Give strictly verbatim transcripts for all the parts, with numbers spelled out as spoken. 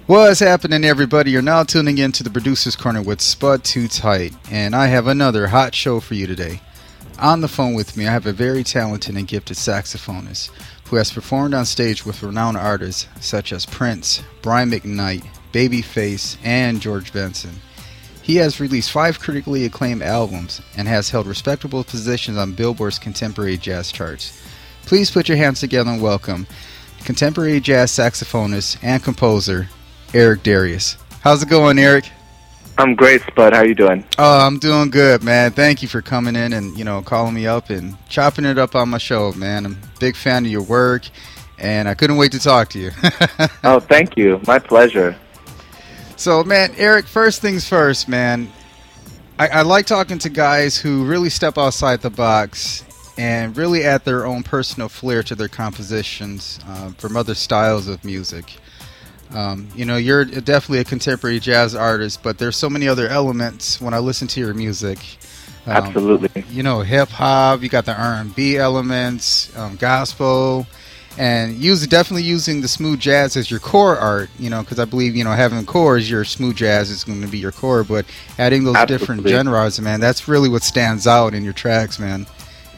What's happening, everybody? You're now tuning in to the Producer's Corner with Spud Too Tight, and I have another hot show for you today. On the phone with me, I have a very talented and gifted saxophonist who has performed on stage with renowned artists such as Prince, Brian McKnight, Babyface, and George Benson. He has released five critically acclaimed albums and has held respectable positions on Billboard's contemporary jazz charts. Please put your hands together and welcome contemporary jazz saxophonist and composer Eric Darius. How's it going, Eric? I'm great, Spud. How you doing? Oh, I'm doing good, man. Thank you for coming in and, you know, calling me up and chopping it up on my show, man. I'm a big fan of your work, and I couldn't wait to talk to you. Oh, thank you. My pleasure. So, man, Eric, first things first, man. I, I like talking to guys who really step outside the box and really add their own personal flair to their compositions uh, from other styles of music. Um, you know, you're definitely a contemporary jazz artist, but there's so many other elements when I listen to your music. Um, Absolutely. You know, hip hop, you got the R and B elements, um, gospel, and use definitely using the smooth jazz as your core art, you know, because I believe, you know, having chords, your smooth jazz is going to be your core, but adding those Absolutely. different genres, man, that's really what stands out in your tracks, man.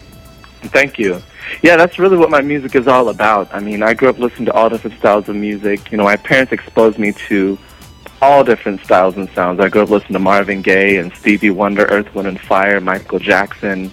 Thank you. Yeah, that's really what my music is all about. I mean, I grew up listening to all different styles of music. You know, my parents exposed me to all different styles and sounds. I grew up listening to Marvin Gaye and Stevie Wonder, Earth, Wind and Fire, Michael Jackson.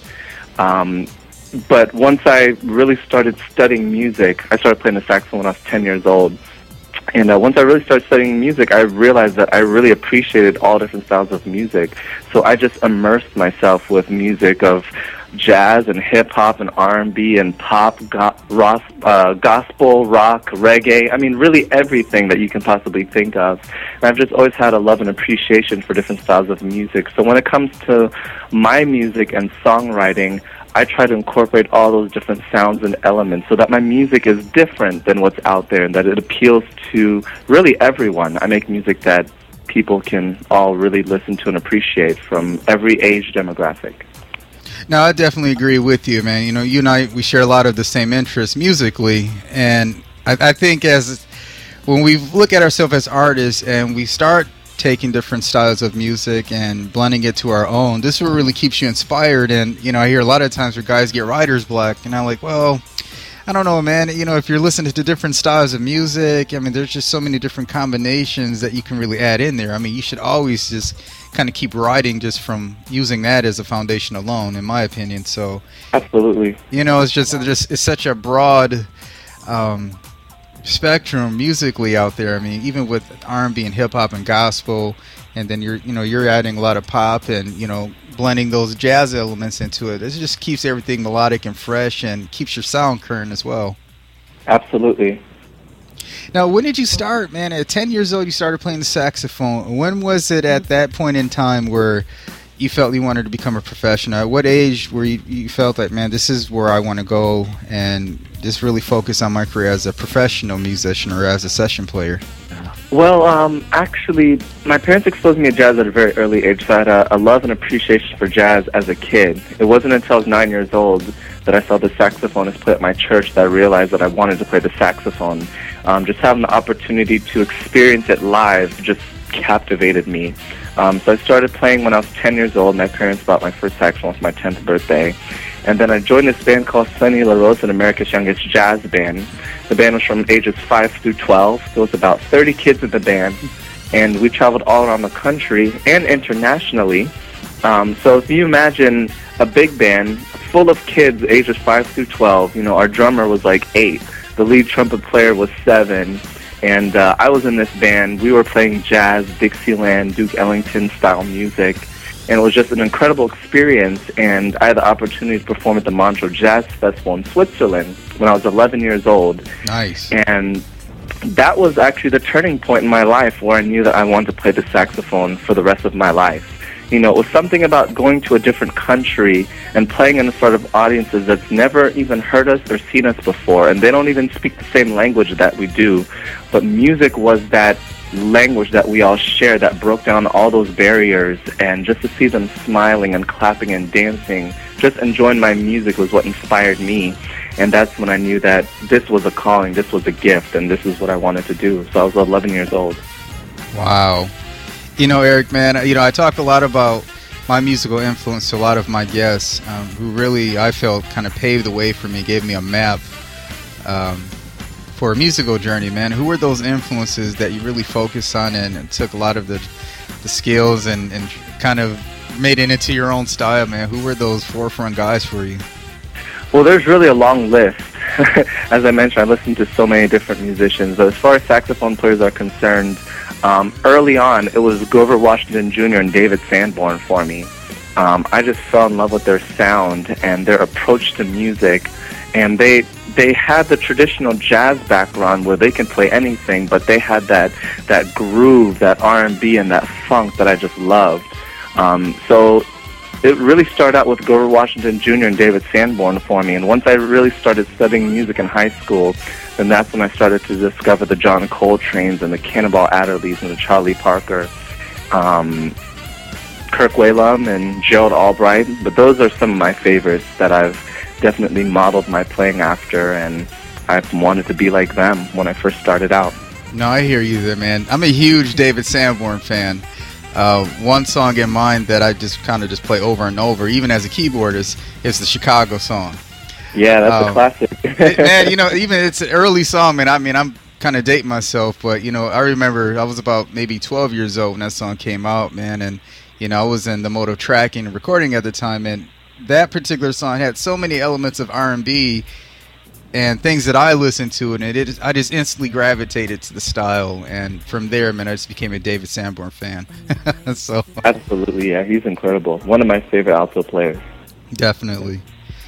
Um, but once I really started studying music, I started playing the saxophone when I was ten years old. And uh, once I really started studying music, I realized that I really appreciated all different styles of music. So I just immersed myself with music of jazz and hip-hop and R and B and pop, go- rock, uh, gospel, rock, reggae. I mean, really everything that you can possibly think of. And I've just always had a love and appreciation for different styles of music. So when it comes to my music and songwriting, I try to incorporate all those different sounds and elements so that my music is different than what's out there and that it appeals to really everyone. I make music that people can all really listen to and appreciate from every age demographic. No, I definitely agree with you, man. You know, you and I, we share a lot of the same interests musically, and I, I think as when we look at ourselves as artists and we start taking different styles of music and blending it to our own, this is what really keeps you inspired. And, you know, I hear a lot of times where guys get writer's block, and I'm like, well, I don't know, man. You know, if you're listening to different styles of music, I mean, there's just so many different combinations that you can really add in there. I mean, you should always just kind of keep writing just from using that as a foundation alone, in my opinion. So, absolutely, you know, it's just, it's just it's such a broad um, spectrum musically out there. I mean, even with R and B and hip hop and gospel, and then you're, you know, you're adding a lot of pop and, you know, blending those jazz elements into it. It just keeps everything melodic and fresh and keeps your sound current as well. Absolutely. Now, when did you start, man? At ten years old, you started playing the saxophone. When was it at that point in time where you felt you wanted to become a professional? At what age where you, you felt like, man, this is where I want to go and just really focus on my career as a professional musician or as a session player? Well, um, actually, my parents exposed me to jazz at a very early age, so I had a, a love and appreciation for jazz as a kid. It wasn't until I was nine years old that I saw the saxophonist play at my church that I realized that I wanted to play the saxophone. Um, just having the opportunity to experience it live just captivated me. Um, so I started playing when I was ten years old. My parents bought my first saxophone for my tenth birthday. And then I joined this band called Sonny La Rosa, America's Youngest Jazz Band. The band was from ages five through twelve. There was about thirty kids in the band, and we traveled all around the country and internationally. Um, so if you imagine a big band full of kids ages five through twelve, you know, our drummer was like eight, the lead trumpet player was seven, and uh, I was in this band. We were playing jazz, Dixieland, Duke Ellington style music. And it was just an incredible experience, and I had the opportunity to perform at the Montreux Jazz Festival in Switzerland when I was eleven years old. Nice. And that was actually the turning point in my life where I knew that I wanted to play the saxophone for the rest of my life. You know, it was something about going to a different country and playing in front of audiences that's never even heard us or seen us before, and they don't even speak the same language that we do. But music was that language that we all share that broke down all those barriers, and just to see them smiling and clapping and dancing, just enjoying my music was what inspired me. And that's when I knew that this was a calling, this was a gift, and this is what I wanted to do. So I was eleven years old. Wow. You know, Eric, man, you know, I talk a lot about my musical influence to a lot of my guests um, who really, I felt, kind of paved the way for me, gave me a map um, for a musical journey, man. Who were those influences that you really focused on and, and took a lot of the, the skills and, and kind of made it into your own style, man? Who were those forefront guys for you? Well, there's really a long list. As I mentioned, I listened to so many different musicians. But as far as saxophone players are concerned, um, early on, it was Grover Washington Junior and David Sanborn for me. Um, I just fell in love with their sound and their approach to music. And they they had the traditional jazz background where they can play anything, but they had that, that groove, that R and B, and that funk that I just loved. Um, so it really started out with Grover Washington Junior and David Sanborn for me, and once I really started studying music in high school, then that's when I started to discover the John Coltrane's and the Cannonball Adderleys and the Charlie Parker, um, Kirk Whalum and Gerald Albright. But those are some of my favorites that I've definitely modeled my playing after, and I've wanted to be like them when I first started out. No, I hear you there, man. I'm a huge David Sanborn fan. Uh, one song in mind that I just kind of just play over and over, even as a keyboardist, is the Chicago song. Yeah, that's um, a classic. it, man, you know, even it's an early song, man. I mean, I'm kind of dating myself, but, you know, I remember I was about maybe twelve years old when that song came out, man. And, you know, I was in the mode of tracking and recording at the time, and that particular song had so many elements of R and B and things that I listened to, and it, it I just instantly gravitated to the style, and from there, man, I just became a David Sanborn fan. So absolutely, yeah, he's incredible. One of my favorite alto players. Definitely.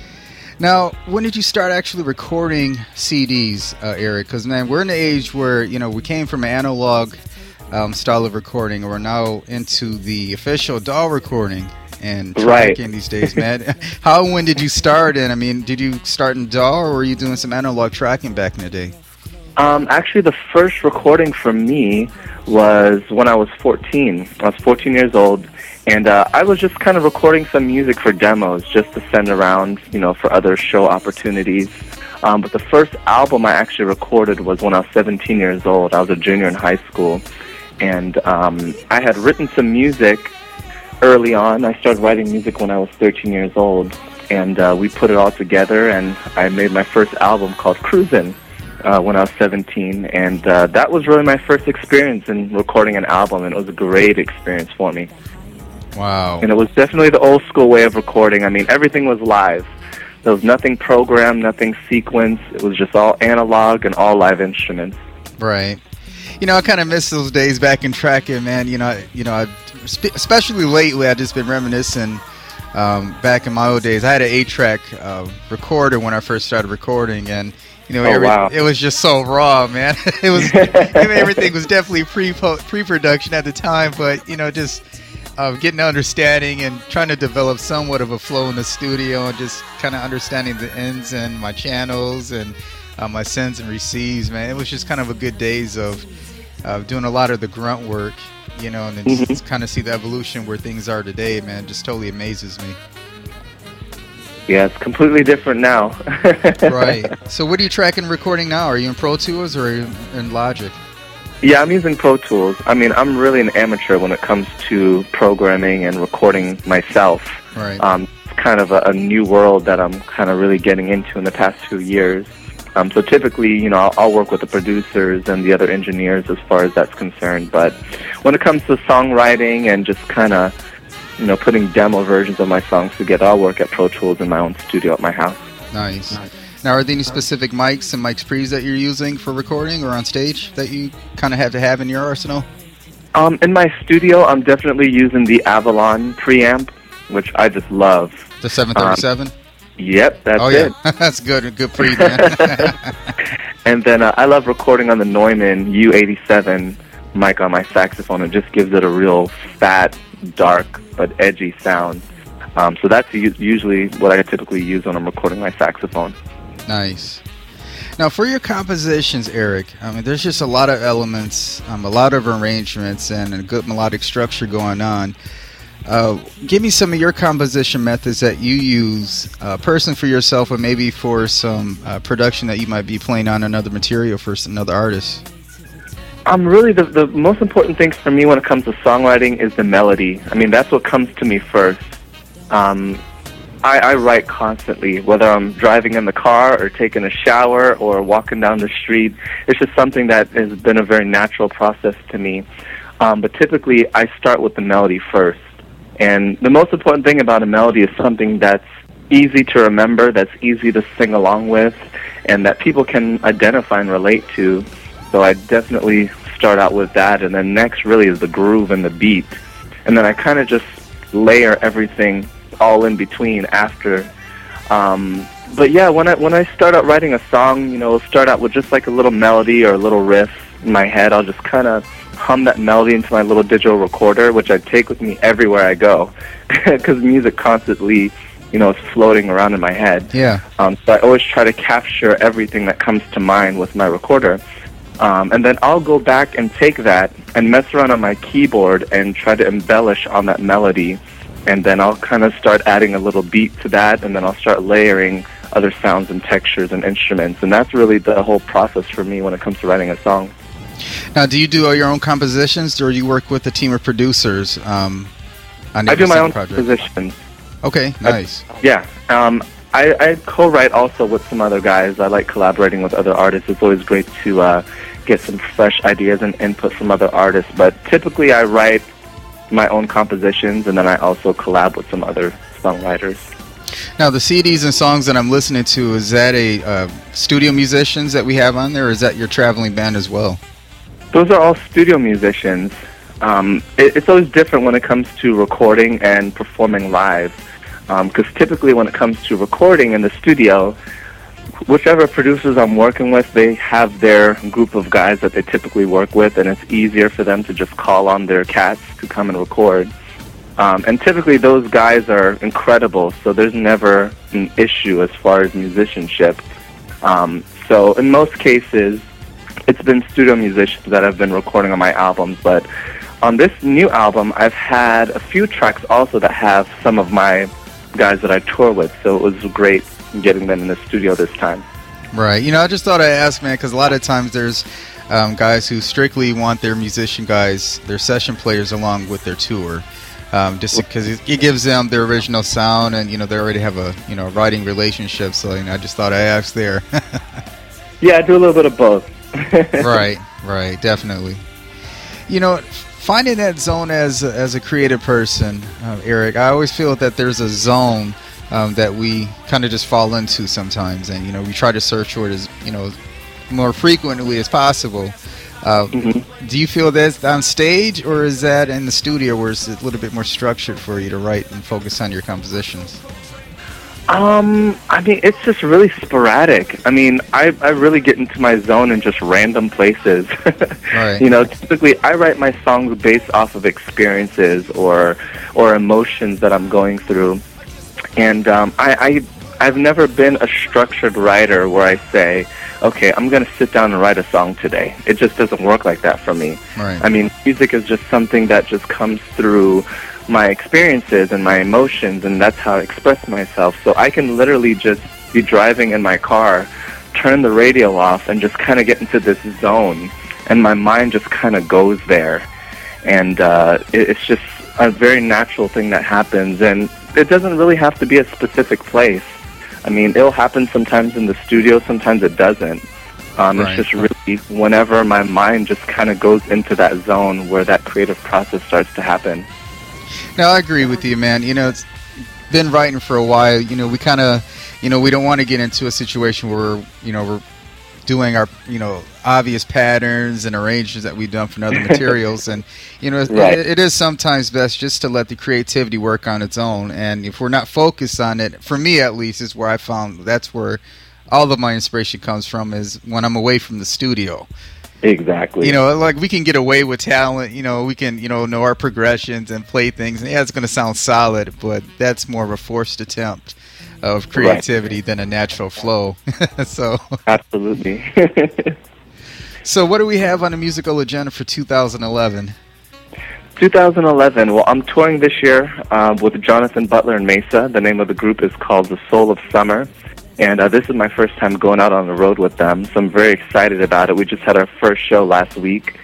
Now, when did you start actually recording C Ds, uh, Eric? Because, man, we're in the age where, you know, we came from an analog um, style of recording, and we're now into the official D A W recording and tracking right. these days, man. How and when did you start? And I mean, did you start in D A W, or were you doing some analog tracking back in the day? Um, actually, the first recording for me was when I was fourteen. I was fourteen years old, and uh, I was just kind of recording some music for demos, just to send around, you know, for other show opportunities. Um, but the first album I actually recorded was when I was seventeen years old. I was a junior in high school, and um, I had written some music early on. I started writing music when I was thirteen years old, and uh, we put it all together, and I made my first album called Cruisin' uh, when I was seventeen, and uh, that was really my first experience in recording an album, and it was a great experience for me. Wow. And it was definitely the old school way of recording. I mean, everything was live. There was nothing programmed, nothing sequenced. It was just all analog and all live instruments. Right. You know, I kind of miss those days back in tracking, man. You know, you know, I, especially lately, I've just been reminiscing. Um, back in my old days, I had an eight-track uh, recorder when I first started recording, and you know, oh, every, wow. it was just so raw, man. It was I mean, everything was definitely pre pre-production at the time, but you know, just uh, getting understanding and trying to develop somewhat of a flow in the studio, and just kind of understanding the ends and my channels and uh, my sends and receives, man. It was just kind of a good days of uh, doing a lot of the grunt work. You know, and then mm-hmm. just kind of see the evolution where things are today, man, just totally amazes me. Yeah, it's completely different now. Right. So what are you tracking and recording now? Are you in Pro Tools or are you in Logic? Yeah, I'm using Pro Tools. I mean, I'm really an amateur when it comes to programming and recording myself. Right. Um, it's kind of a, a new world that I'm kind of really getting into in the past few years. Um, so typically, you know, I'll, I'll work with the producers and the other engineers as far as that's concerned. But when it comes to songwriting and just kind of, you know, putting demo versions of my songs together, I'll work at Pro Tools in my own studio at my house. Nice. Nice. Now, are there any specific mics and mics pre's that you're using for recording or on stage that you kind of have to have in your arsenal? Um, in my studio, I'm definitely using the Avalon preamp, which I just love. The seven thirty-seven? Um, Yep, that's oh, it. Yeah. That's good. Good pre, man. And then uh, I love recording on the Neumann U eighty-seven mic on my saxophone. It just gives it a real fat, dark, but edgy sound. Um, so that's u- usually what I typically use when I'm recording my saxophone. Nice. Now, for your compositions, Eric, I mean, there's just a lot of elements, um, a lot of arrangements, and a good melodic structure going on. Uh, give me some of your composition methods that you use, uh, personally for yourself, or maybe for some uh, production that you might be playing on another material for another artist. Um, really, the, the most important thing for me when it comes to songwriting is the melody. I mean, that's what comes to me first. Um, I, I write constantly, whether I'm driving in the car or taking a shower or walking down the street. It's just something that has been a very natural process to me. Um, but typically, I start with the melody first. And the most important thing about a melody is something that's easy to remember, that's easy to sing along with, and that people can identify and relate to. So I definitely start out with that, and then next really is the groove and the beat. And then I kind of just layer everything all in between after. Um, but yeah, when I when I start out writing a song, you know, I'll start out with just like a little melody or a little riff in my head. I'll just kind of hum that melody into my little digital recorder, which I take with me everywhere I go, because music constantly, you know, is floating around in my head. Yeah. Um, so I always try to capture everything that comes to mind with my recorder. Um, and then I'll go back and take that and mess around on my keyboard and try to embellish on that melody. And then I'll kind of start adding a little beat to that, and then I'll start layering other sounds and textures and instruments. And that's really the whole process for me when it comes to writing a song. Now, do you do all your own compositions, or do you work with a team of producers um, on I do my own project? compositions. Okay, nice. I, yeah. Um, I, I co-write also with some other guys. I like collaborating with other artists. It's always great to uh, get some fresh ideas and input from other artists. But typically I write my own compositions, and then I also collab with some other songwriters. Now, the C Ds and songs that I'm listening to, is that a uh, studio musicians that we have on there, or is that your traveling band as well? Those are all studio musicians. Um, it, it's always different when it comes to recording and performing live. Because um, typically when it comes to recording in the studio, whichever producers I'm working with, they have their group of guys that they typically work with, and it's easier for them to just call on their cats to come and record. Um, and typically those guys are incredible, so there's never an issue as far as musicianship. Um, so in most cases, it's been studio musicians that have been recording on my albums, but on this new album, I've had a few tracks also that have some of my guys that I tour with, so it was great getting them in the studio this time. Right. You know, I just thought I'd ask, man, because a lot of times there's um, guys who strictly want their musician guys, their session players, along with their tour, um, just because it, it gives them their original sound, and you know they already have a you know writing relationship. So you know, I just thought I'd ask there. Yeah, I do a little bit of both. Right. Right. Definitely. You know, finding that zone as a, as a creative person, uh, Eric, I always feel that there's a zone um, that we kind of just fall into sometimes, and you know we try to search for it as you know more frequently as possible. Uh, mm-hmm. Do you feel that's on stage, or is that in the studio where it's a little bit more structured for you to write and focus on your compositions? Um, I mean, it's just really sporadic. I mean, I, I really get into my zone in just random places. Right. You know, typically I write my songs based off of experiences or or emotions that I'm going through. And um, I, I, I've never been a structured writer where I say, okay, I'm going to sit down and write a song today. It just doesn't work like that for me. Right. I mean, music is just something that just comes through my experiences and my emotions, and that's how I express myself. So I can literally just be driving in my car, turn the radio off, and just kind of get into this zone, and my mind just kind of goes there. And uh, it, it's just a very natural thing that happens, and it doesn't really have to be a specific place. I mean, it'll happen sometimes in the studio, sometimes it doesn't. Um, Right. It's just really whenever my mind just kind of goes into that zone where that creative process starts to happen. No, I agree with you, man. You know, it's been writing for a while. You know, we kind of, you know, we don't want to get into a situation where, you know, we're doing our, you know, obvious patterns and arrangements that we've done for other materials. And, you know, Right. it, it is sometimes best just to let the creativity work on its own. And if we're not focused on it, for me at least, is where I found that's where all of my inspiration comes from, is when I'm away from the studio. Exactly. You know, like we can get away with talent, you know, we can, you know, know our progressions and play things. And yeah, it's going to sound solid, but that's more of a forced attempt of creativity right. than a natural flow. So absolutely. So what do we have on the musical agenda for two thousand eleven? twenty eleven, well, I'm touring this year uh, with Jonathan Butler and Mesa. The name of the group is called The Soul of Summer. And uh, this is my first time going out on the road with them, so I'm very excited about it. We just had our first show last week,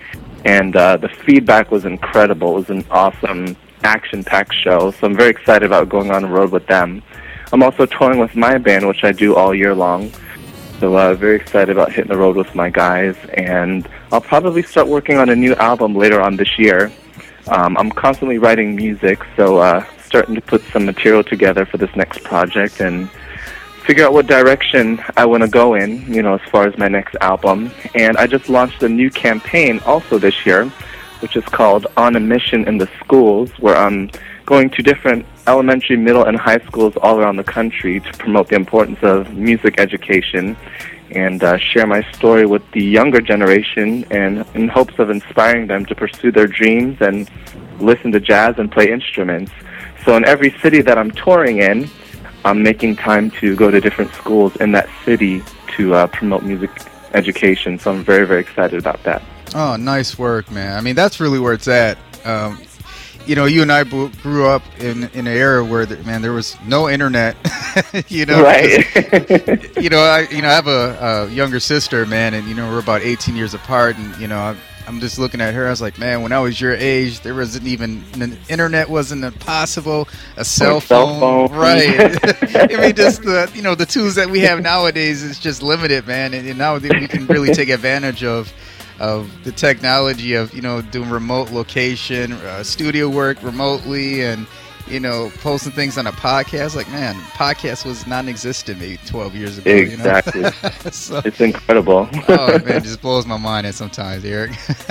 and uh, the feedback was incredible. It was an awesome, action-packed show, so I'm very excited about going on the road with them. I'm also touring with my band, which I do all year long, so uh, very excited about hitting the road with my guys, and I'll probably start working on a new album later on this year. Um, I'm constantly writing music, so uh, starting to put some material together for this next project and figure out what direction I want to go in, you know, as far as my next album. And I just launched a new campaign also this year, which is called On a Mission in the Schools, where I'm going to different elementary, middle, and high schools all around the country to promote the importance of music education and uh, share my story with the younger generation, and in hopes of inspiring them to pursue their dreams and listen to jazz and play instruments. So in every city that I'm touring in, I'm making time to go to different schools in that city to uh, promote music education. So I'm very, very excited about that. Oh, nice work, man. I mean, that's really where it's at. Um, you know, you and I bo- grew up in in an era where, the, man, there was no internet. you know, right? you know, I you know I have a, a younger sister, man, and you know we're about eighteen years apart, and you know I, I'm just looking at her. I was like, man, when I was your age, there wasn't even the internet wasn't possible. A cell phone, cell phone. Right? I mean, just the you know the tools that we have nowadays is just limited, man, and, and now we can really take advantage of. of the technology of, you know, doing remote location, uh, studio work remotely, and, you know, posting things on a podcast. Like, man, podcast was non-existent maybe twelve years ago. Exactly. You know? So, it's incredible. Oh, man, it just blows my mind sometimes, Eric.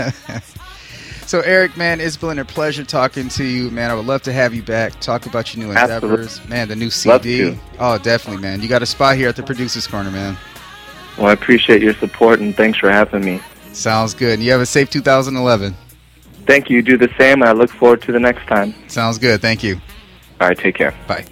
So, Eric, man, it's been a pleasure talking to you, man. I would love to have you back, talk about your new endeavors. Absolutely. Man, the new C D. Love to. Oh, definitely, man. You got a spot here at the Producer's Corner, man. Well, I appreciate your support, and thanks for having me. Sounds good. You have a safe two thousand eleven. Thank you. Do the same. I look forward to the next time. Sounds good. Thank you. All right. Take care. Bye.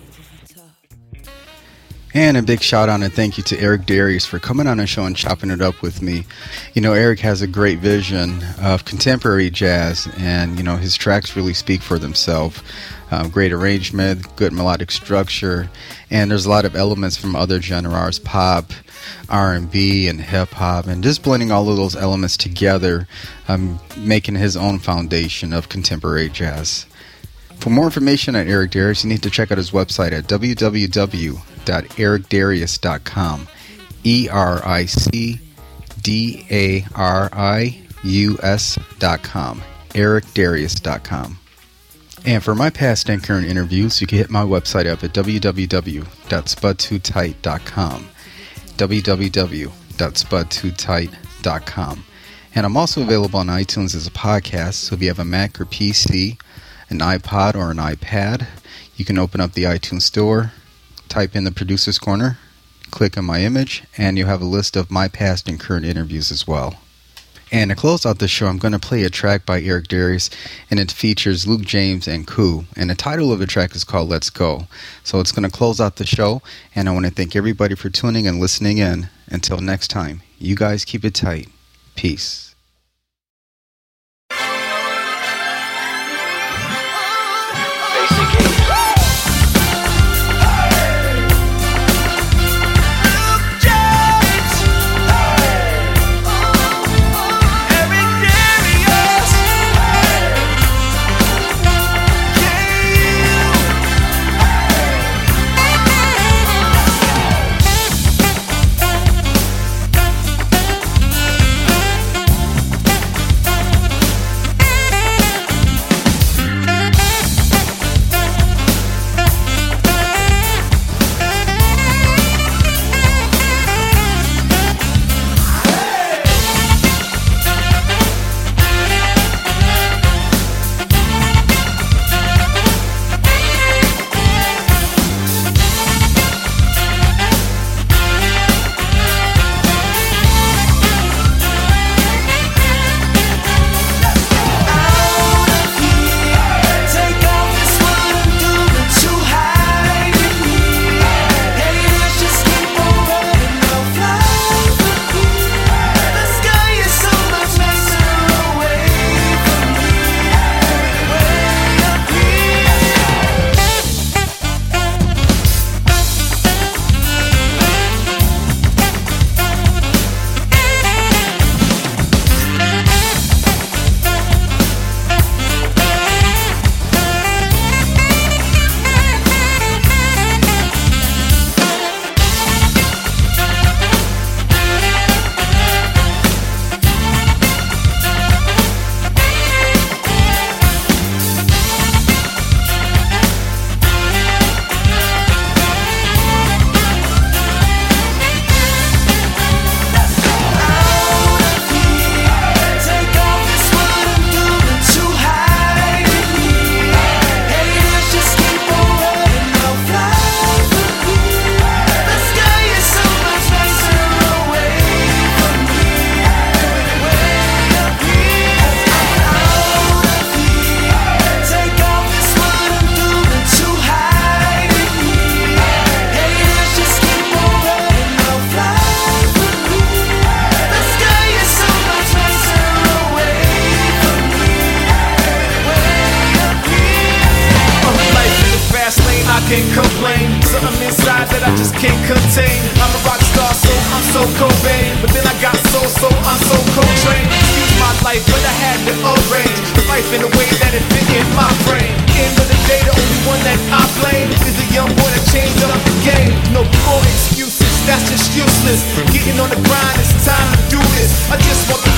And a big shout out and thank you to Eric Darius for coming on the show and chopping it up with me. You know, Eric has a great vision of contemporary jazz, and, you know, his tracks really speak for themselves. Um, great arrangement, good melodic structure, and there's a lot of elements from other genres, pop, R and B, and hip-hop, and just blending all of those elements together, um, making his own foundation of contemporary jazz. For more information on Eric Darius, you need to check out his website at w w w dot eric darius dot com. E R I C D A R I U S dot com. eric darius dot com. And for my past and current interviews, you can hit my website up at w w w dot spud too tight dot com. w w w dot spud too tight dot com. And I'm also available on iTunes as a podcast, so if you have a Mac or P C, an iPod or an iPad, you can open up the iTunes store, type in the Producer's Corner, click on my image, and you'll have a list of my past and current interviews as well. And to close out the show, I'm going to play a track by Eric Darius, and it features Luke James and Koo. And the title of the track is called Let's Go. So it's going to close out the show, and I want to thank everybody for tuning and listening in. Until next time, you guys keep it tight. Peace. contained. I'm a rock star, so I'm so Cobain. But then I got soul, so I'm so Coltrane. Excuse my life, but I had to arrange the life in a way that it fit in my frame. End of the day, the only one that I blame is a young boy that changed up the game. No more excuses, that's just useless. Getting on the grind, it's time to do this. I just want the